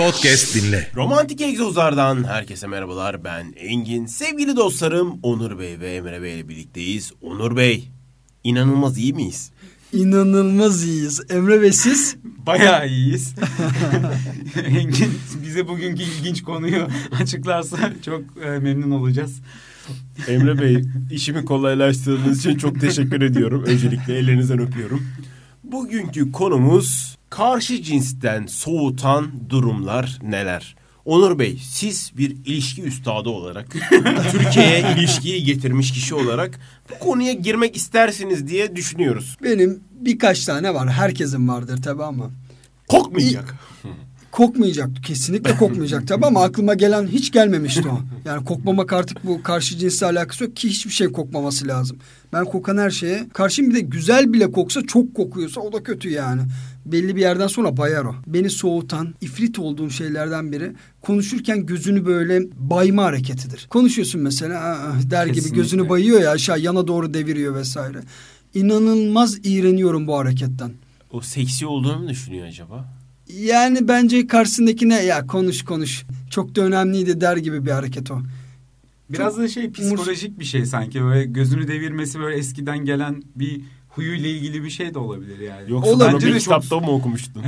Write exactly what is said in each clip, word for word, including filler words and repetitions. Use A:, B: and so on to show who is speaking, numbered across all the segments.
A: Podcast dinle.
B: Romantik Egzozlar'dan herkese merhabalar. Ben Engin. Sevgili dostlarım Onur Bey ve Emre Bey ile birlikteyiz. Onur Bey, inanılmaz iyi miyiz?
C: İnanılmaz iyiyiz. Emre Bey siz?
D: Bayağı iyiyiz. Engin bize bugünkü ilginç konuyu açıklarsa çok e, memnun olacağız.
B: Emre Bey, işimi kolaylaştırdığınız için çok teşekkür ediyorum. Öncelikle ellerinizden öpüyorum. Bugünkü konumuz karşı cinsten soğutan durumlar neler? Onur Bey, siz bir ilişki üstadı olarak, Türkiye'ye ilişkiyi getirmiş kişi olarak bu konuya girmek istersiniz diye düşünüyoruz.
C: Benim birkaç tane var. Herkesin vardır tabii ama.
B: Kokmayacak.
C: Kokmayacak. Kesinlikle kokmayacak tabii ama aklıma gelen hiç gelmemişti o. Yani kokmamak artık bu karşı cinsle alakası yok ki hiçbir şey kokmaması lazım. Ben kokan her şeye karşıyım, bir de güzel bile koksa çok kokuyorsa o da kötü yani. Belli bir yerden sonra bayar o. Beni soğutan, ifrit olduğum şeylerden biri konuşurken gözünü böyle bayma hareketidir. Konuşuyorsun mesela der gibi Kesinlikle. Gözünü bayıyor ya, aşağı yana doğru deviriyor vesaire. İnanılmaz iğreniyorum bu hareketten.
B: O seksi olduğunu mu düşünüyor acaba?
C: Yani bence karşısındakine ya konuş konuş çok da önemliydi der gibi bir hareket o.
D: Biraz çok da şey psikolojik bir şey sanki, böyle gözünü devirmesi böyle eskiden gelen bir huyuyla ilgili bir şey de olabilir yani.
B: Yoksa bence bir kitapta çok... mı okumuştun?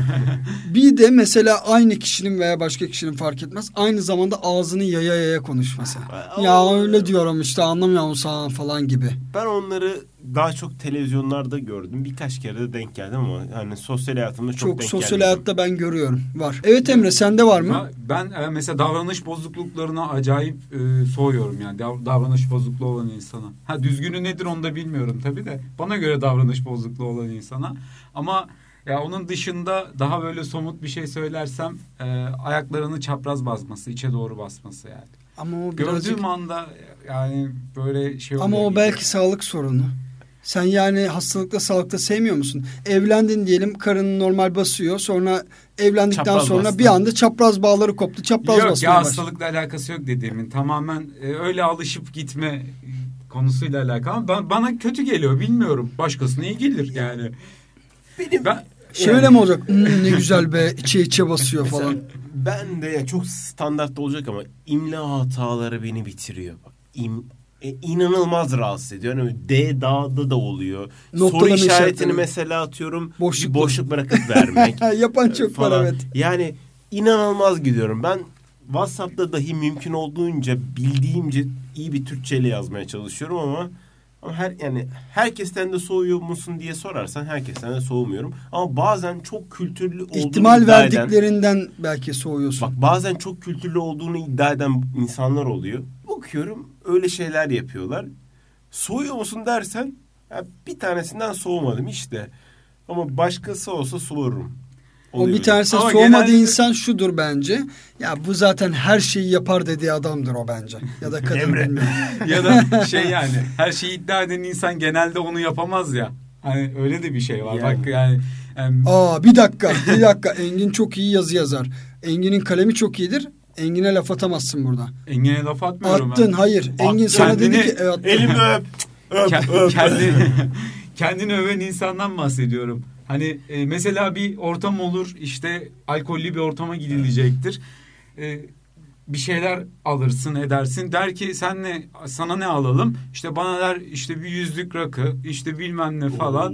C: Bir de mesela aynı kişinin veya başka kişinin fark etmez, aynı zamanda ağzını yaya yaya konuşması. Ya öyle diyorum işte, anlamıyor musun falan gibi.
B: Ben onları daha çok televizyonlarda gördüm. Birkaç kere de denk geldim ama yani sosyal hayatımda çok, çok denk geldim.
C: Çok sosyal hayatta ben görüyorum. Var. Evet Emre, sende var mı?
D: Ben mesela davranış bozukluklarına acayip e, soğuyorum yani. Davranış bozukluğu olan insana. Ha, düzgünü nedir onu da bilmiyorum tabii de. Bana göre davranış bozukluğu olan insana. Ama ya onun dışında daha böyle somut bir şey söylersem e, ayaklarını çapraz basması, içe doğru basması yani.
C: Ama o birazcık...
D: Gördüğüm anda yani böyle şey oluyor.
C: Ama o
D: gibi.
C: belki sağlık sorunu. Sen yani hastalıkta sağlıkta sevmiyor musun? Evlendin diyelim, karın normal basıyor. Sonra evlendikten çapraz sonra bastı. Bir anda çapraz bağları koptu. Çapraz
D: yok
C: basmaya
D: ya,
C: başladı.
D: hastalıkla alakası yok dediğimin. Tamamen e, öyle alışıp gitme konusuyla alakalı. Ben, bana kötü geliyor, bilmiyorum. Başkasına iyi gelir yani.
C: Benim ben, şöyle yani... mi olacak? Hmm, ne güzel be, içe içe basıyor falan.
B: Ben de ya, çok standart olacak ama imla hataları beni bitiriyor. Bak, im E, inanılmaz rahatsız ediyor. Yani D dağda da oluyor. Noktalama soru işaretini işaretleri. Mesela atıyorum boşluk, boşluk bırakıp vermek.
C: Yapan çok
B: falan.
C: Var evet.
B: Yani inanılmaz gidiyorum. Ben WhatsApp'ta dahi mümkün olduğunca bildiğimce iyi bir Türkçeyle yazmaya çalışıyorum ama ama her yani herkesten de soğuyor musun diye sorarsan herkesten de soğumuyorum. Ama bazen çok kültürlü olduğunu
C: İhtimal
B: iddia eden,
C: verdiklerinden belki soğuyorsun.
B: Bak, bazen çok kültürlü olduğunu iddia eden insanlar oluyor. Bakıyorum öyle şeyler yapıyorlar. Soğuyor musun dersen ya bir tanesinden soğumadım işte. Ama başkası olsa soğurum.
C: O bir tanesi soğumadığı genelde... insan şudur bence. Ya bu zaten her şeyi yapar dediği adamdır o bence. Ya da kadın bilmiyorum.
D: Ya da şey yani her şeyi iddia eden insan genelde onu yapamaz ya. Hani öyle de bir şey var. Yani. Bak yani. yani...
C: Aa bir dakika bir dakika Engin çok iyi yazı yazar. Engin'in kalemi çok iyidir. Engin'e laf atamazsın burada.
D: Engin'e laf atmıyorum.
C: Attın
D: ben.
C: hayır.
D: Attın.
C: Engin sana
D: Kendini,
C: dedi ki evet,
B: elimi öp. öp, öp.
D: Kendini, kendini öven insandan bahsediyorum. Hani e, mesela bir ortam olur, işte alkollü bir ortama gidilecektir. E, bir şeyler alırsın edersin, der ki sen ne, sana ne alalım? İşte bana der işte bir yüzlük rakı, işte bilmem ne falan.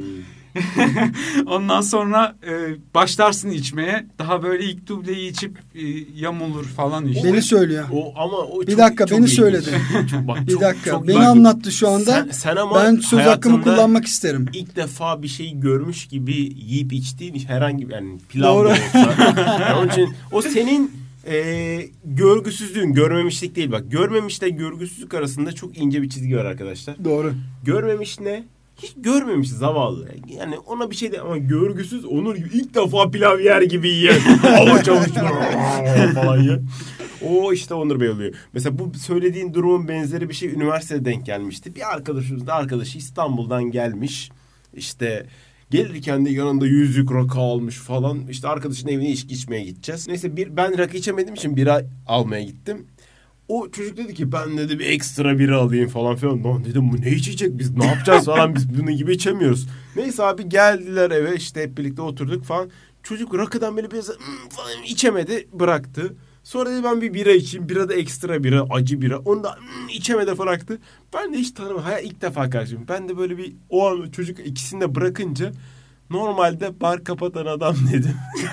D: Ondan sonra e, başlarsın içmeye. Daha böyle ilk dubleyi içip e, yamulur falan işte.
C: Beni söylüyor.
B: O ama o
C: bir
B: çok,
C: dakika
B: çok
C: beni
B: ilginç.
C: söyledi.
B: çok, bak,
C: bir
B: çok,
C: dakika
B: çok,
C: beni
B: bak,
C: anlattı şu anda.
B: Sen, sen ama
C: ben söz hakkımı kullanmak isterim.
B: İlk defa bir şeyi görmüş gibi yiyip içtiğin herhangi bir yani pilav da olsa. Yani onun için o senin e, görgüsüzlüğün, görmemişlik değil bak. Görmemişle görgüsüzlük arasında çok ince bir çizgi var arkadaşlar.
C: Doğru.
B: Görmemiş ne? Hiç görmemiş zavallı. Yani ona bir şey de ama görgüsüz Onur gibi ilk defa pilav yer gibi yiyen. Hava çalışmıyor falan ya. O işte Onur Bey oluyor. Mesela bu söylediğin durumun benzeri bir şey üniversitede denk gelmişti. Bir arkadaşımız da arkadaşı İstanbul'dan gelmiş. İşte gelirken de yanında yüzük rakı almış falan. İşte arkadaşın evine içki içmeye gideceğiz. Neyse bir, ben rakı içemediğim için bira almaya gittim. O çocuk dedi ki ben dedi bir ekstra bira alayım falan filan. Lan dedim bu ne içecek, biz ne yapacağız falan, biz bunun gibi içemiyoruz. Neyse abi geldiler eve, işte hep birlikte oturduk falan. Çocuk rakıdan böyle biraz hmm, falan içemedi, bıraktı. Sonra dedi ben bir bira içeyim. Bira da ekstra bira, acı bira. Onu da hmm, içemedi, bıraktı. Ben de hiç tanımam. Hayal ilk defa karşılaştım. Ben de böyle bir o an çocuk ikisini de bırakınca normalde bar kapatan adam dedim.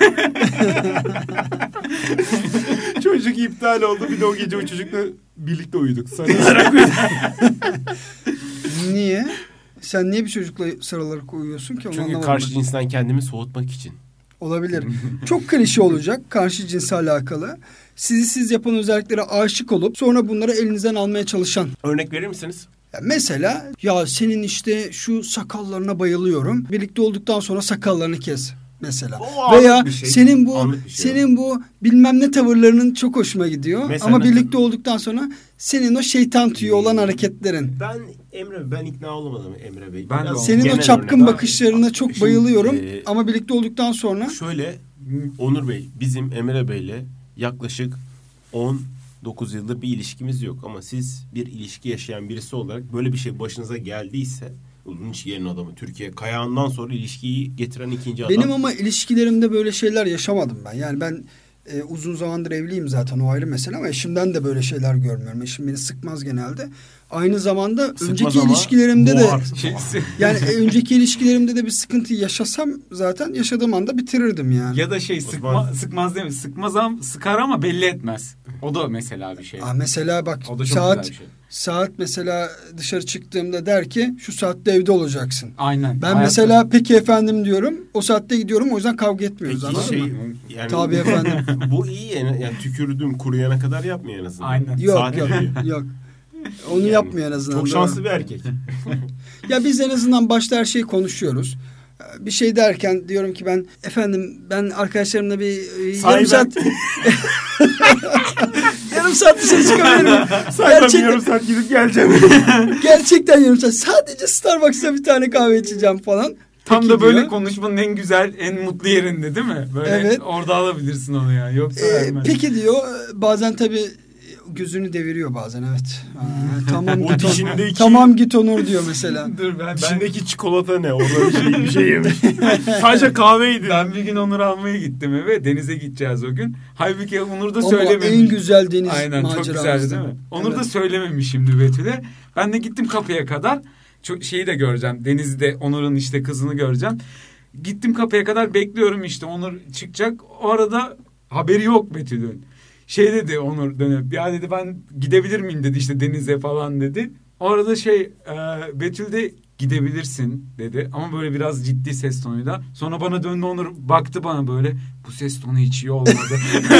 B: Çocuk iptal oldu. Bir de o gece o çocukla birlikte uyuduk. Sarılarak uyuduk.
C: Niye? Sen niye bir çocukla sarılarak uyuyorsun ki? Onu
B: Çünkü
C: anlamadım
B: karşı
C: ben.
B: cinsten kendimi soğutmak için.
C: Olabilir. Çok klişe olacak karşı cinsle alakalı. Sizi siz yapan özelliklere aşık olup sonra bunları elinizden almaya çalışan.
B: Örnek verir misiniz?
C: Ya mesela ya senin işte şu sakallarına bayılıyorum. Birlikte olduktan sonra sakallarını kes mesela.
B: O
C: Veya
B: anlık bir şey.
C: senin bu
B: Anlık bir şey.
C: senin bu bilmem ne tavırlarının çok hoşuma gidiyor.
B: Mesela
C: Ama
B: mesela-
C: birlikte olduktan sonra senin o şeytan tüyü olan hareketlerin.
B: Ben Emre ben ikna olamadım Emre Bey.
D: Ben de
B: Biraz
D: olamadım.
C: Senin
B: genel
C: o çapkın
B: örnek.
C: bakışlarına çok
B: Şimdi,
C: bayılıyorum.
B: e,
C: Ama birlikte olduktan sonra
B: Şöyle Onur Bey, bizim Emre Bey'le yaklaşık on dokuz yıldır bir ilişkimiz yok. Ama siz bir ilişki yaşayan birisi olarak böyle bir şey başınıza geldiyse, uzun ilişkilerin adamı, Türkiye kayağından sonra ilişkiyi getiren ikinci adam.
C: benim ama ilişkilerimde böyle şeyler yaşamadım ben. Yani ben e, uzun zamandır evliyim zaten, o ayrı mesele, ama eşimden de böyle şeyler görmüyorum. Eşim beni sıkmaz genelde. Aynı zamanda
B: Sıkmaz
C: önceki
B: ama
C: ilişkilerimde
B: boğar.
C: de
D: Şeysi-
C: yani e, önceki ilişkilerimde de bir sıkıntı yaşasam zaten yaşadığım anda bitirirdim yani.
D: Ya da şey sıkma,
B: Osman-
D: sıkmaz değil mi? Sıkmaz ama sıkar ama belli etmez. O da mesela bir şey.
C: Aa, mesela bak
D: O da çok
C: saat
D: güzel bir şey.
C: saat mesela dışarı çıktığımda der ki şu saatte evde olacaksın.
D: Aynen.
C: Ben
D: Hayatta-
C: mesela peki efendim diyorum. O saatte gidiyorum, o yüzden kavga etmiyoruz.
B: Peki
C: Anladın
B: şey,
C: mı?
B: yani,
C: Tabii efendim.
B: bu iyi yani, yani tükürdüğüm kuruyana kadar yapmıyor en azından.
D: Aynen.
C: Yok
B: Saat
C: yok
B: veriyor.
C: yok. Onu
B: Yani
C: yapmıyor en azından.
B: Çok
C: doğru.
B: şanslı bir erkek.
C: Ya biz en azından başta her şeyi konuşuyoruz. Bir şey derken diyorum ki ben efendim ben arkadaşlarımla bir e, yarım
B: Sahi
C: saat yarım saat dışarı çıkabilir miyim?
B: Sayın
C: Gerçekten-
B: yarım saat gidip geleceğim.
C: Gerçekten yarım saat. Sadece Starbucks'ta bir tane kahve içeceğim falan.
D: Tam
C: Peki
D: da böyle
C: diyor.
D: konuşmanın en güzel, en mutlu yerinde değil mi? Böyle
C: Evet.
D: orada alabilirsin onu ya. Yoksa
C: Ee,
D: vermez.
C: peki diyor, bazen tabii gözünü deviriyor bazen, evet. Aa, tamam
B: O
C: git Onur.
B: dişindeki-
C: Tamam git Onur diyor mesela.
D: Dur ben, ben,
B: İçindeki çikolata ne? Orada bir şey, bir şey yemiş. Sadece kahveydi.
D: ben bir gün Onur'u almaya gittim eve. Denize gideceğiz o gün. Halbuki Onur da
C: Ama
D: söylememiş.
C: en güzel deniz
D: Aynen çok
C: maceramızdı.
D: güzeldi değil mi? Onur
C: Evet.
D: da söylememiş şimdi Betül'e. Ben de gittim kapıya kadar. Çok şeyi de göreceğim. Deniz'i de Onur'un işte kızını göreceğim. Gittim kapıya kadar bekliyorum işte Onur çıkacak. O arada haberi yok Betül'ün. Şey dedi Onur dönüp ya dedi ben gidebilir miyim dedi işte denize falan dedi. O arada şey e, Betül de gidebilirsin dedi ama böyle biraz ciddi ses tonuyla. Sonra bana döndü Onur baktı bana böyle bu ses tonu hiç iyi olmadı.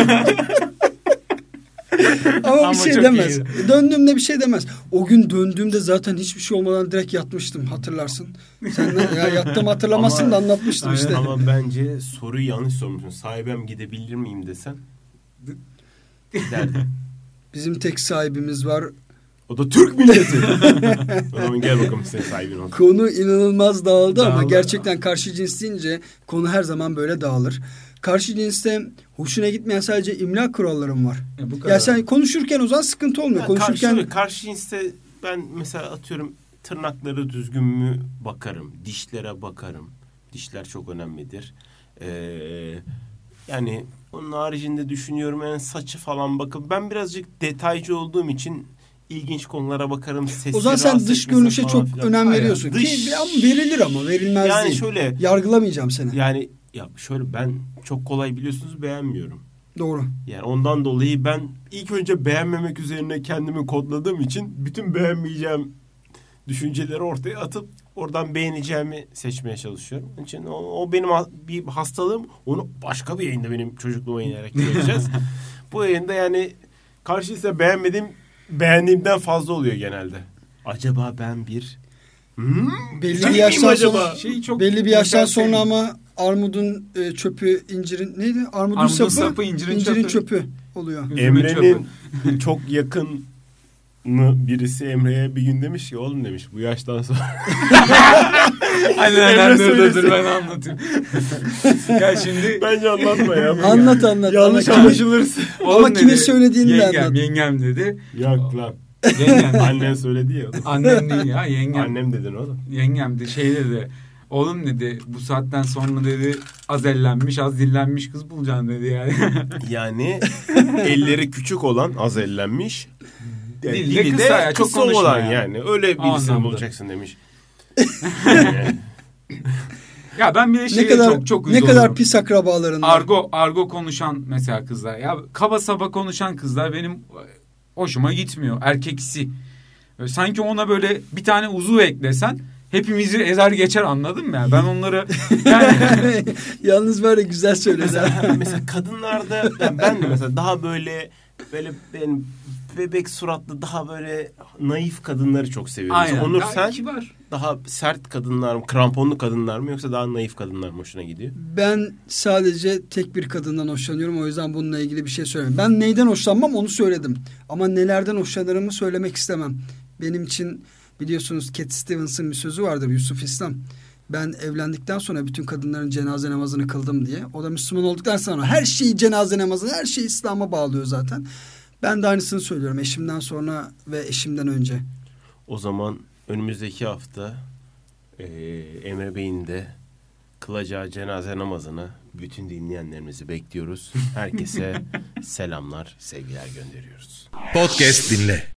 C: Ama,
D: Ama
C: bir şey
D: çok
C: demez.
D: iyiydi.
C: Döndüğümde bir şey demez. O gün döndüğümde zaten hiçbir şey olmadan direkt yatmıştım, hatırlarsın. Sen de, ya yattığımı hatırlamazsın
B: Ama-
C: da anlatmıştım
D: Aynen.
C: işte.
B: Ama bence soruyu yanlış sormuşsun. Sahibem gidebilir miyim desen giderdim.
C: Bizim tek sahibimiz var.
B: O da Türk milleti. O zaman gel bakalım senin sahibin ol.
C: Konu inanılmaz dağıldı ama
D: Dağıldı.
C: gerçekten karşı cins deyince konu her zaman böyle dağılır. Karşı cinste hoşuna gitmeyen sadece imla kurallarım var.
D: Ya bu kadar.
C: Ya sen konuşurken o zaman sıkıntı olmuyor.
B: Ya
C: Konuşurken
B: karşı, karşı cinste ben mesela atıyorum tırnakları düzgün mü bakarım. Dişlere bakarım. Dişler çok önemlidir. Ee, yani onun haricinde düşünüyorum yani saçı falan bakın. Ben birazcık detaycı olduğum için ilginç konulara bakarım. Sesleri
C: o zaman sen
B: rahatsız
C: dış
B: etmesin
C: görünüşe
B: falan
C: çok
B: filan.
C: önem
B: Hayır,
C: veriyorsun.
B: dış-
C: Ki ama verilir ama verilmez
B: yani
C: değil.
B: şöyle
C: Yargılamayacağım seni.
B: yani ya şöyle ben çok kolay biliyorsunuz beğenmiyorum.
C: Doğru.
B: Yani ondan dolayı ben ilk önce beğenmemek üzerine kendimi kodladığım için bütün beğenmeyeceğim düşünceleri ortaya atıp oradan beğeneceğimi seçmeye çalışıyorum. Onun için o, o benim ha- bir hastalığım. Onu başka bir yayında benim çocukluğuma inerek göreceğiz. Bu yayında yani karşıysa beğenmediğim beğendiğimden fazla oluyor genelde. Acaba ben bir hmm,
C: Belli
B: güzel
C: bir yaştan
B: miyim acaba?
C: sonra
D: Şeyi çok
C: belli bir yaştan
D: güzel
C: sonra
D: şey-
C: ama armudun e, çöpü, incirin neydi? Armudun,
D: Armudun
C: sapı,
D: sapı, incirin
C: incirin
D: çöpü.
C: çöpü oluyor.
D: Üzümün
B: Emre'nin çok yakın birisi Emre'ye bir gün demiş ki oğlum demiş bu yaştan sonra
D: Aynen
B: Emre
D: aynen dur dur
B: söylesin.
D: dur ben anlatayım. ya şimdi
B: bence anlatma ya.
C: Anlat anlat.
B: Yanlış
C: anlat.
B: anlaşılırsın.
D: oğlum
C: Ama kimin
D: dedi,
C: söylediğini de
D: yengem,
C: anlat.
D: Yengem dedi.
B: Yok lan.
D: Yengem.
B: Annen söyledi ya. oğlum.
D: Annem değil ya yengem.
B: Annem dedin oğlum.
D: Yengem de şey dedi. Oğlum dedi bu saatten sonra dedi az ellenmiş az dillenmiş kız bulacaksın dedi yani.
B: Yani elleri küçük olan az ellenmiş. Yani
D: Dili de
B: dili
D: kısa
B: de
D: ya, çok
B: kısa
D: konuşma
B: olan
D: yani.
B: yani. Öyle birisini
D: Anlamda.
B: bulacaksın demiş. Yani.
D: Ya ben bir de
C: Ne
D: şeye
C: kadar
D: çok çok
C: ne
D: üzülüyorum.
C: kadar pis akrabalarından.
D: Argo argo konuşan mesela kızlar. Ya kaba saba konuşan kızlar benim hoşuma gitmiyor. Erkeksi. Böyle sanki ona böyle bir tane uzuv eklesen hepimizi ezer geçer, anladın mı ya? Ben onları yani
C: Yalnız böyle güzel söyledin.
B: Mesela, mesela kadınlarda yani ben de mesela daha böyle böyle ben bebek suratlı daha böyle naif kadınları çok seviyorum.
D: aynen.
B: Onur
D: Ya,
B: sen
D: kibar.
B: daha sert kadınlar mı, kramponlu kadınlar mı yoksa daha naif kadınlar mı hoşuna gidiyor?
C: Ben sadece tek bir kadından hoşlanıyorum. O yüzden bununla ilgili bir şey söyleyeyim. Ben neyden hoşlanmam onu söyledim. Ama nelerden hoşlanırımı söylemek istemem. Benim için biliyorsunuz Cat Stevens'ın bir sözü vardır, Yusuf İslam. Ben evlendikten sonra bütün kadınların cenaze namazını kıldım diye. O da Müslüman olduktan sonra her şeyi cenaze namazı, her şeyi İslam'a bağlıyor zaten. Ben de aynısını söylüyorum eşimden sonra ve eşimden önce.
B: O zaman önümüzdeki hafta e, Emre Bey'in de kılacağı cenaze namazını bütün dinleyenlerimizi bekliyoruz. Herkese selamlar, sevgiler gönderiyoruz.
A: Podcast dinle.